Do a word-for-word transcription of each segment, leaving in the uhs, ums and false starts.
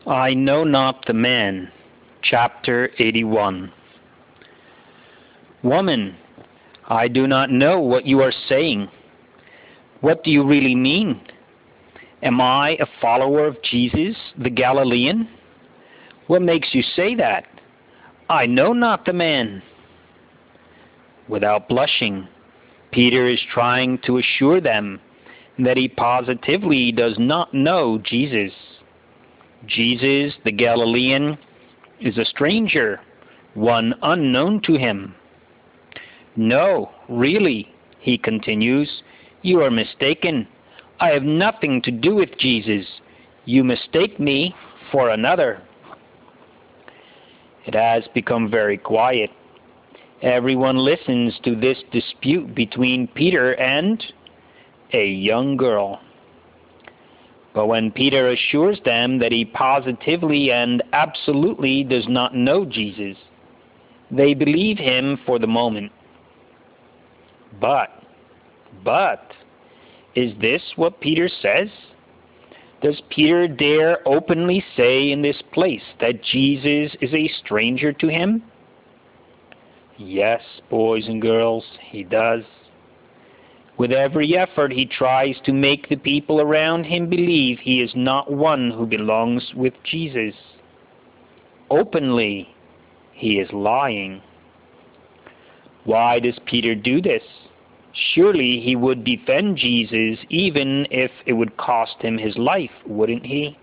I know not the man. Chapter eighty-one. Woman, I do not know what you are saying. What do you really mean? Am I a follower of Jesus, the Galilean? What makes you say that? I know not the man. Without blushing, Peter is trying to assure them that he positively does not know Jesus. Jesus, the Galilean, is a stranger, one unknown to him. No, really, he continues, you are mistaken. I have nothing to do with Jesus. You mistake me for another. It has become very quiet. Everyone listens to this dispute between Peter and a young girl. But when Peter assures them that he positively and absolutely does not know Jesus, they believe him for the moment. But, but, is this what Peter says? Does Peter dare openly say in this place that Jesus is a stranger to him? Yes, boys and girls, he does. With every effort he tries to make the people around him believe he is not one who belongs with Jesus. Openly, he is lying. Why does Peter do this? Surely he would defend Jesus even if it would cost him his life, wouldn't he?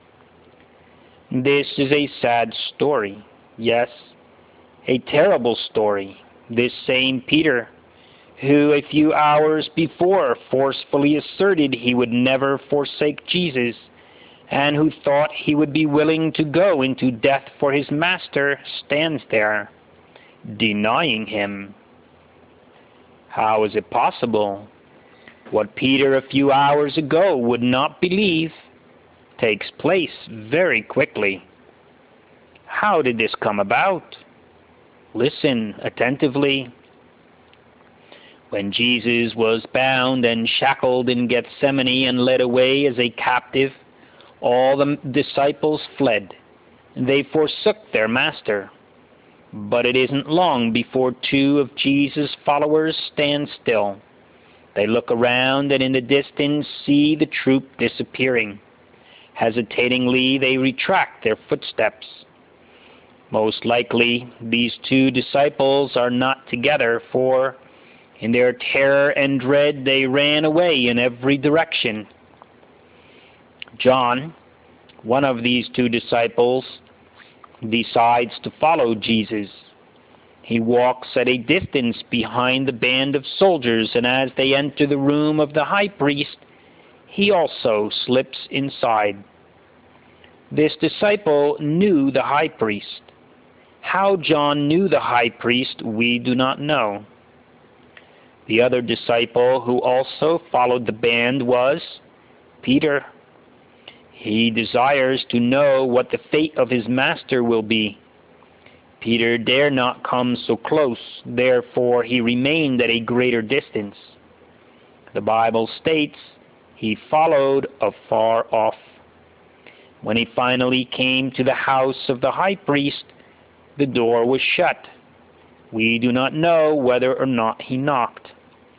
This is a sad story. Yes, a terrible story. This same Peter, who a few hours before forcefully asserted he would never forsake Jesus, and who thought he would be willing to go into death for his master, stands there, denying him. How is it possible? What Peter a few hours ago would not believe takes place very quickly. How did this come about? Listen attentively. When Jesus was bound and shackled in Gethsemane and led away as a captive, all the disciples fled. They forsook their master. But it isn't long before two of Jesus' followers stand still. They look around and in the distance see the troop disappearing. Hesitatingly, they retract their footsteps. Most likely, these two disciples are not together, for in their terror and dread they ran away in every direction. John, one of these two disciples, decides to follow Jesus. He walks at a distance behind the band of soldiers, and as they enter the room of the high priest, he also slips inside. This disciple knew the high priest. How John knew the high priest, we do not know. The other disciple who also followed the band was Peter. He desires to know what the fate of his master will be. Peter dare not come so close, therefore he remained at a greater distance. The Bible states he followed afar off. When he finally came to the house of the high priest, the door was shut. We do not know whether or not he knocked.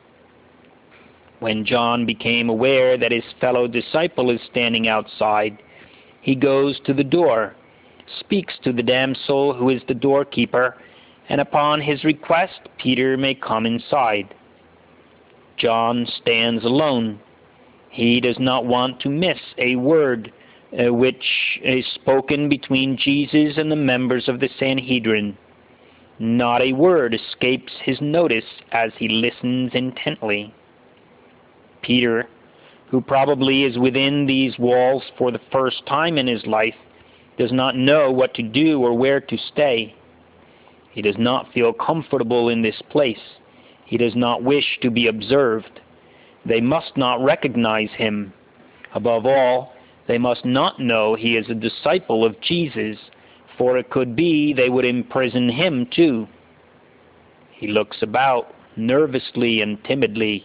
When John became aware that his fellow disciple is standing outside, he goes to the door, speaks to the damsel who is the doorkeeper, and upon his request Peter may come inside. John stands alone. He does not want to miss a word uh, which is spoken between Jesus and the members of the Sanhedrin. Not a word escapes his notice as he listens intently. Peter, who probably is within these walls for the first time in his life, does not know what to do or where to stay. He does not feel comfortable in this place. He does not wish to be observed. They must not recognize him. Above all, they must not know he is a disciple of Jesus, for it could be they would imprison him too. He looks about nervously and timidly.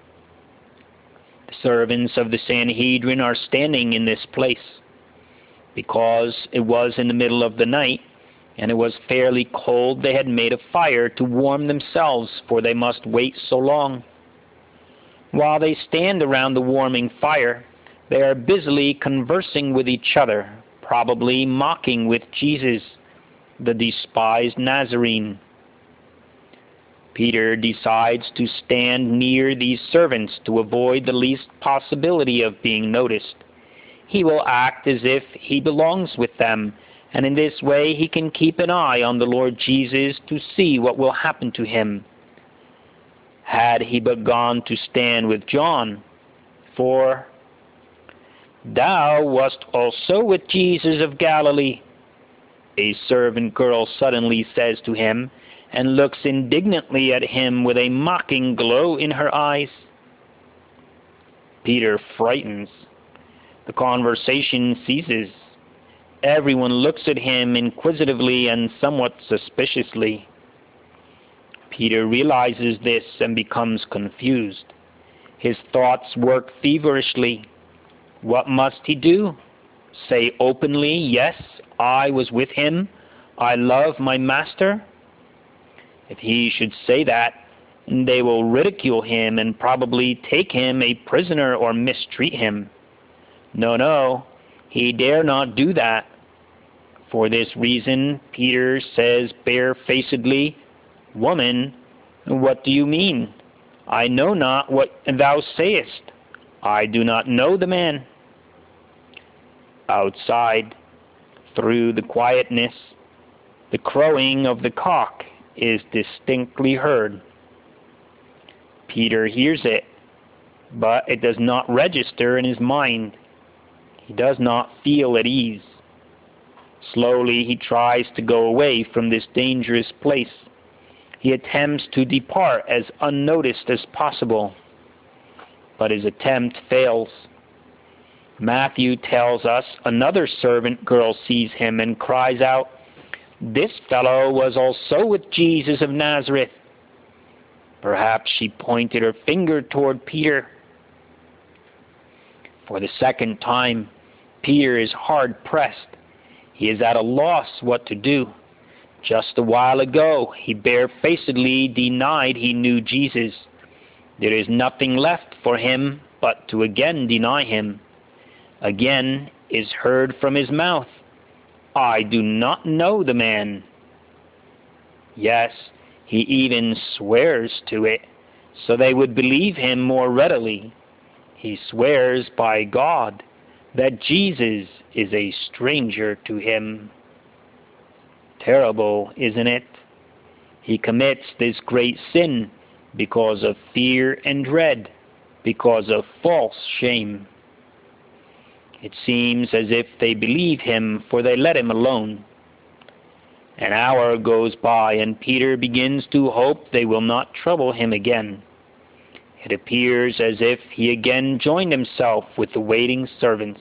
The servants of the Sanhedrin are standing in this place. Because it was in the middle of the night, and it was fairly cold, they had made a fire to warm themselves, for they must wait so long. While they stand around the warming fire, they are busily conversing with each other, probably mocking with Jesus, the despised Nazarene. Peter decides to stand near these servants to avoid the least possibility of being noticed. He will act as if he belongs with them, and in this way he can keep an eye on the Lord Jesus to see what will happen to him. Had he but gone to stand with John, for "Thou wast also with Jesus of Galilee," a servant girl suddenly says to him, and looks indignantly at him with a mocking glow in her eyes. Peter frightens. The conversation ceases. Everyone looks at him inquisitively and somewhat suspiciously. Peter realizes this and becomes confused. His thoughts work feverishly. What must he do? Say openly, "Yes, I was with him. I love my master"? If he should say that, they will ridicule him and probably take him a prisoner or mistreat him. No, no, he dare not do that. For this reason, Peter says barefacedly, "Woman, what do you mean? I know not what thou sayest. I do not know the man." Outside, through the quietness, the crowing of the cock is distinctly heard. Peter hears it, but it does not register in his mind. He does not feel at ease. Slowly he tries to go away from this dangerous place. He attempts to depart as unnoticed as possible, but his attempt fails. Matthew tells us another servant girl sees him and cries out, "This fellow was also with Jesus of Nazareth." Perhaps she pointed her finger toward Peter. For the second time, Peter is hard pressed. He is at a loss what to do. Just a while ago, he barefacedly denied he knew Jesus. There is nothing left for him but to again deny him. Again is heard from his mouth, "I do not know the man." Yes, he even swears to it, so they would believe him more readily. He swears by God that Jesus is a stranger to him. Terrible, isn't it? He commits this great sin because of fear and dread, because of false shame. It seems as if they believe him, for they let him alone. An hour goes by, and Peter begins to hope they will not trouble him again. It appears as if he again joined himself with the waiting servants.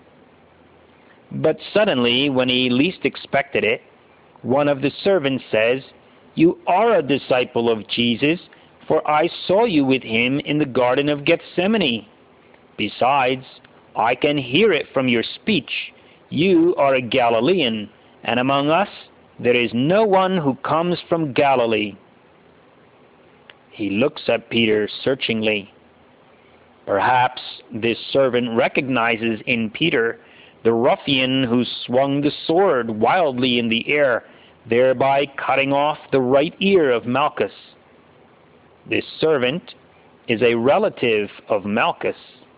But suddenly, when he least expected it, one of the servants says, "You are a disciple of Jesus, for I saw you with him in the Garden of Gethsemane. Besides, I can hear it from your speech. You are a Galilean, and among us there is no one who comes from Galilee." He looks at Peter searchingly. Perhaps this servant recognizes in Peter the ruffian who swung the sword wildly in the air, thereby cutting off the right ear of Malchus. This servant is a relative of Malchus.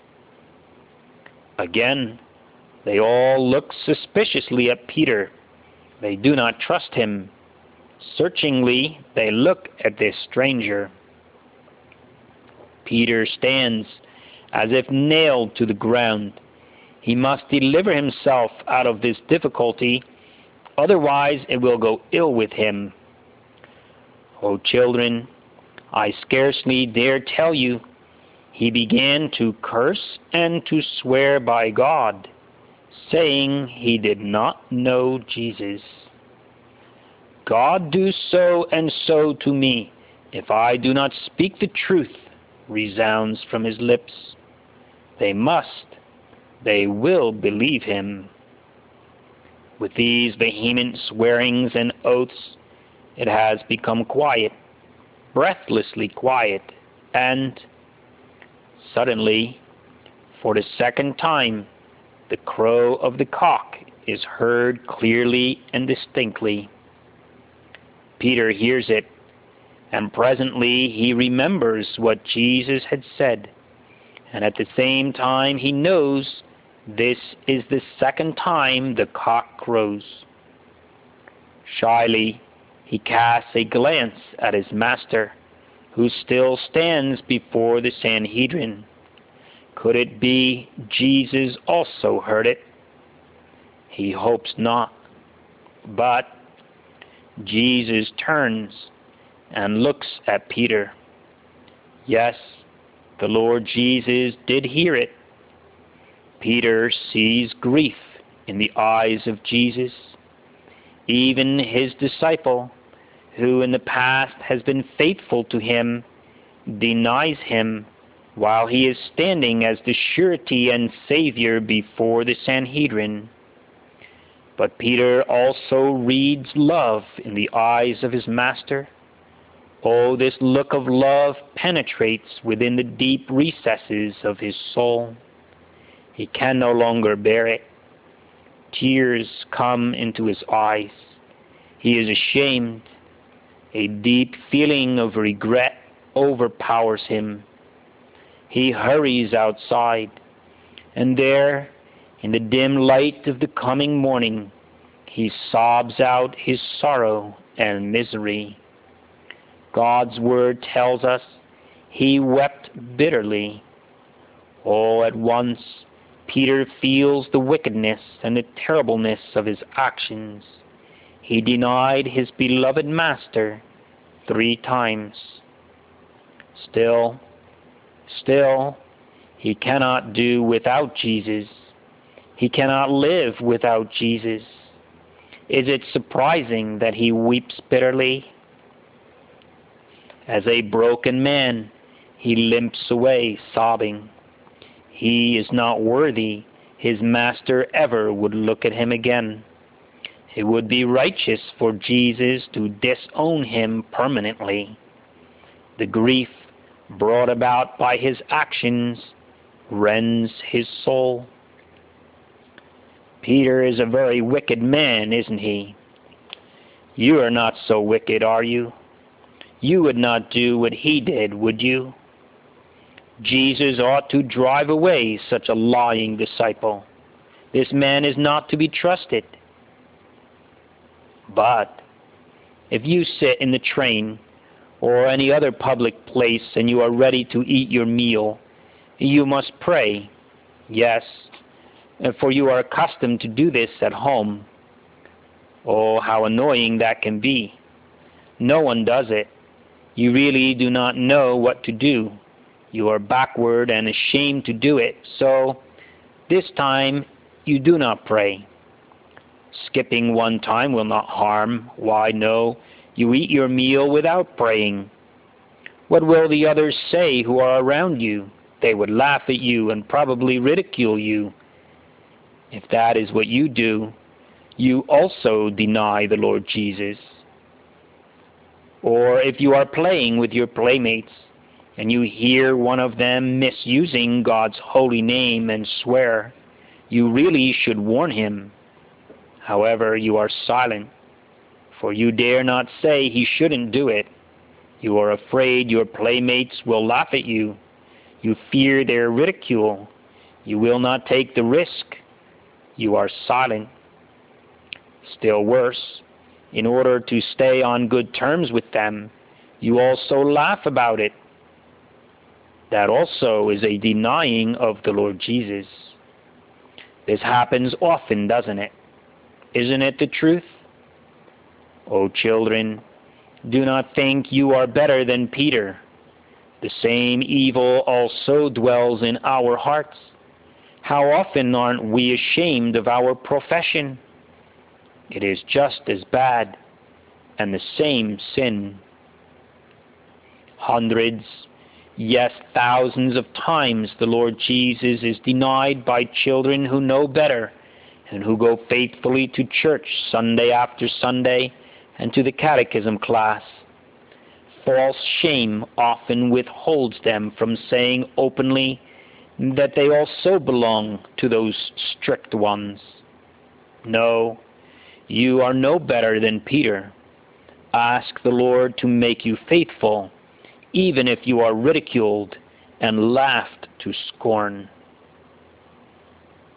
Again, they all look suspiciously at Peter. They do not trust him. Searchingly, they look at this stranger. Peter stands as if nailed to the ground. He must deliver himself out of this difficulty, otherwise it will go ill with him. Oh, children, I scarcely dare tell you, he began to curse and to swear by God, saying he did not know Jesus. "God do so and so to me, if I do not speak the truth," resounds from his lips. They must, they will believe him. With these vehement swearings and oaths, it has become quiet, breathlessly quiet, and suddenly, for the second time, the crow of the cock is heard clearly and distinctly. Peter hears it, and presently he remembers what Jesus had said, and at the same time he knows this is the second time the cock crows. Shyly, he casts a glance at his master, who still stands before the Sanhedrin. Could it be Jesus also heard it? He hopes not. But Jesus turns and looks at Peter. Yes, the Lord Jesus did hear it. Peter sees grief in the eyes of Jesus. Even his disciple, who in the past has been faithful to him, denies him while he is standing as the surety and Savior before the Sanhedrin. But Peter also reads love in the eyes of his master. Oh, this look of love penetrates within the deep recesses of his soul. He can no longer bear it. Tears come into his eyes. He is ashamed. A deep feeling of regret overpowers him. He hurries outside, and there, in the dim light of the coming morning, he sobs out his sorrow and misery. God's word tells us he wept bitterly. All at once, Peter feels the wickedness and the terribleness of his actions. He denied his beloved master three times. Still, still, he cannot do without Jesus. He cannot live without Jesus. Is it surprising that he weeps bitterly? As a broken man, he limps away, sobbing. He is not worthy his master ever would look at him again. It would be righteous for Jesus to disown him permanently. The grief brought about by his actions rends his soul. Peter is a very wicked man, isn't he? You are not so wicked, are you? You would not do what he did, would you? Jesus ought to drive away such a lying disciple. This man is not to be trusted. But if you sit in the train or any other public place and you are ready to eat your meal, you must pray. Yes, for you are accustomed to do this at home. Oh, how annoying that can be. No one does it. You really do not know what to do. You are backward and ashamed to do it, so this time you do not pray. Skipping one time will not harm. Why, no, you eat your meal without praying. What will the others say who are around you? They would laugh at you and probably ridicule you. If that is what you do, you also deny the Lord Jesus. Or if you are playing with your playmates, and you hear one of them misusing God's holy name and swear, you really should warn him. However, you are silent, for you dare not say he shouldn't do it. You are afraid your playmates will laugh at you. You fear their ridicule. You will not take the risk. You are silent. Still worse, in order to stay on good terms with them, you also laugh about it. That also is a denying of the Lord Jesus. This happens often, doesn't it? Isn't it the truth? Oh, children, do not think you are better than Peter. The same evil also dwells in our hearts. How often aren't we ashamed of our profession? It is just as bad, and the same sin. Hundreds, yes, thousands of times the Lord Jesus is denied by children who know better and who go faithfully to church Sunday after Sunday and to the catechism class. False shame often withholds them from saying openly that they also belong to those strict ones. No, you are no better than Peter. Ask the Lord to make you faithful, even if you are ridiculed and laughed to scorn.